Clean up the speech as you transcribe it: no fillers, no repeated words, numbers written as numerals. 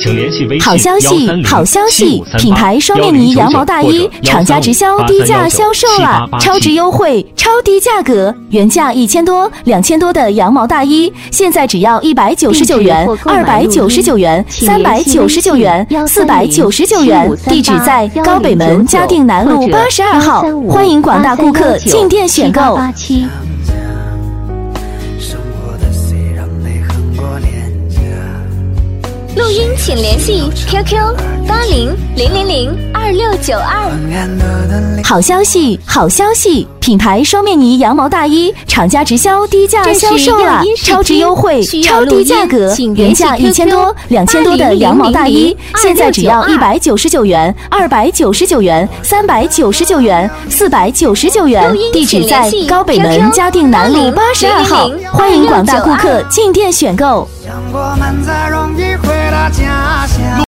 请联系微信好消息，好消息！品牌双面呢羊毛大衣厂家直销低价销售了，超值优惠，超低价格，原价1000多、2000多的羊毛大衣，现在只要199元、299元、399元、499元。地址在高北门嘉定南路82号，欢迎广大顾客进店选购。 录音请联系 QQ8000022692。 好消息，好消息！品牌双面呢羊毛大衣厂家直销低价销售了，超值优惠，超低价格，原价1000多、2000多的羊毛大衣，现在只要199元、299元、399元、499元。地址在高北门嘉定南路82号，欢迎广大顾客进店选购。 想我们才容易回到家乡。